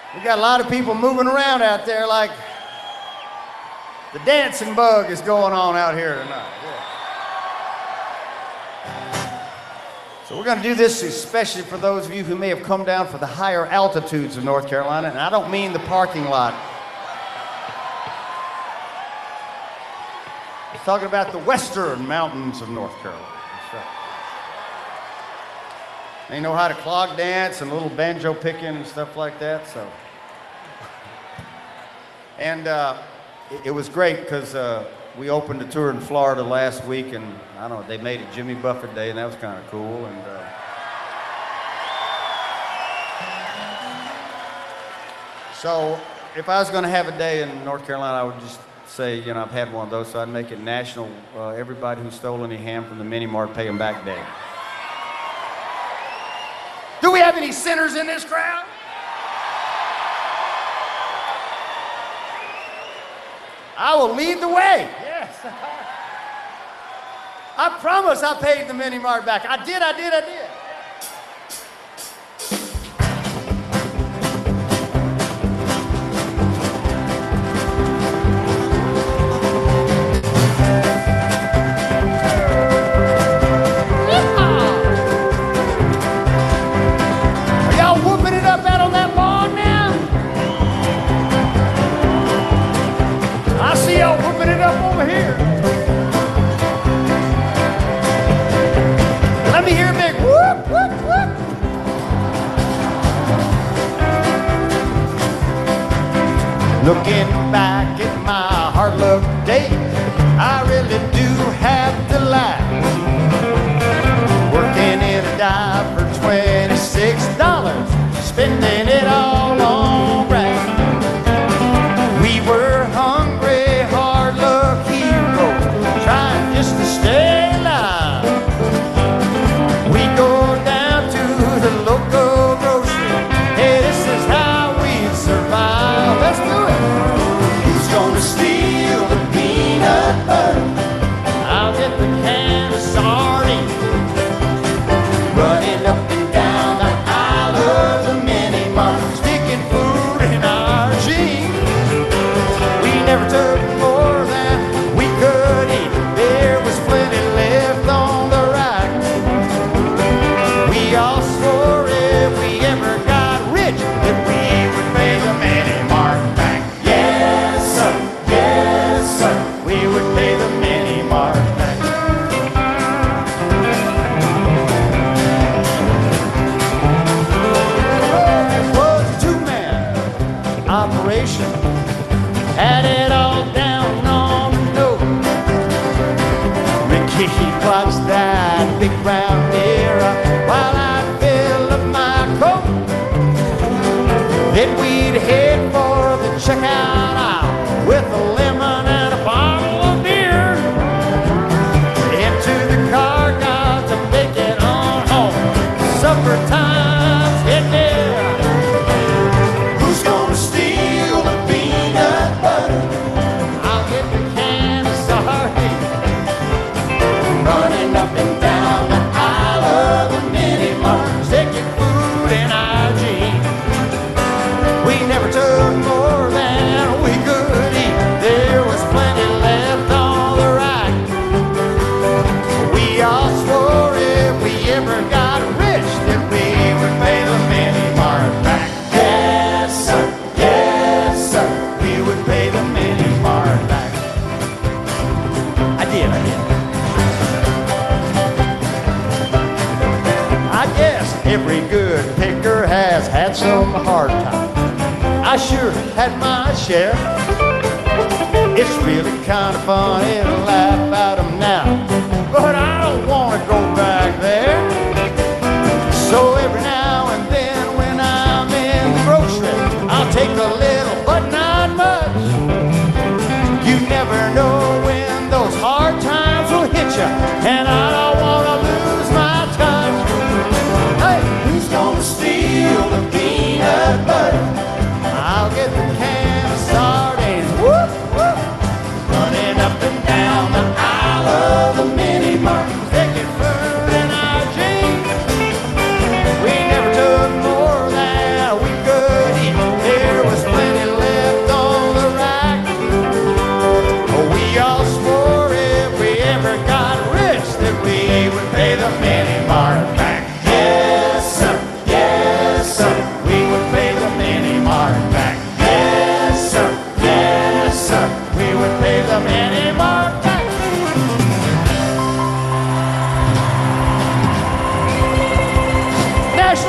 We got a lot of people moving around out there like the dancing bug is going on out here tonight. Yeah. So we're going to do this especially for those of you who may have come down for the higher altitudes of North Carolina, and I don't mean the parking lot. I'm talking about the western mountains of North Carolina. That's right. They know how to clog dance and a little banjo picking and stuff like that, so. And it was great because we opened a tour in Florida last week, and I don't know, they made it Jimmy Buffett Day, and that was kind of cool. And so if I was going to have a day in North Carolina, I would just say, you know, I've had one of those, so I'd make it National Everybody Who Stole Any Ham from the Mini Mart Pay 'Em Back Day. Do we have any sinners in this crowd? I will lead the way. Yes. I promise I paid the Mini Mart back. I did. Are y'all whooping it up out on that lawn now? I see y'all whooping it up over here. Let me hear a big whoop, whoop, whoop. Looking back at my hard luck days, I really do have to laugh. Working in a dive for $26, spending it all on rap. We were hungry, hard luck heroes, trying just to stay alive. We go down to the local grocery. Hey, this is how we survive. Let's do it. Who's gonna steal the peanut butter? I'll get the can of sardines. Running up and down the aisle of the Mini Mart, sticking food in our jeans. We never took more than we could eat. There was plenty left on the rack. We all swore if we ever got rich that we would pay the Mini Mart back. Yes, sir. Yes, sir. We would pay the Mini Mart back. It was a two-man operation. Had it all down on the nose. Ricky watched that big round mirror while I fill up my coat. Then we'd head for the checkout aisle with a lemon and a bottle of beer. Into the car, got to make it on home. Supper time's getting near. Who's gonna steal the peanut butter? I'll get the can of sardines. Running up and down the aisle of the Mini Mart, sticking food in our jeans. We never took more than we could eat. There was plenty left on the rack. We all swore if we ever got rich that we would pay the Mini Mart back. Yes, sir. Yes, sir. We would pay the Mini Mart back. I did. I guess every good picker has had some hard times. I sure had my share. It's really kind of funny to laugh at them now, but I don't want to go back there. So every now and then when I'm in the grocery, I'll take a little, but not much. You never know when those hard times will hit you, and I don't want to lose my touch. Hey, who's gonna steal the peanut butter? I'll get the can of sardines. Whoop, whoop. Running up and down the aisle of the Mini Mart, taking food in our jeans. We never took more than we could eat. There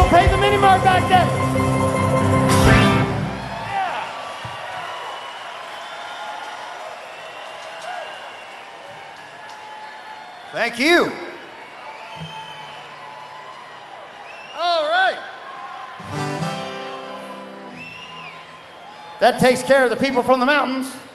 pay the mini mart back there. Yeah. Thank you. All right. That takes care of the people from the mountains.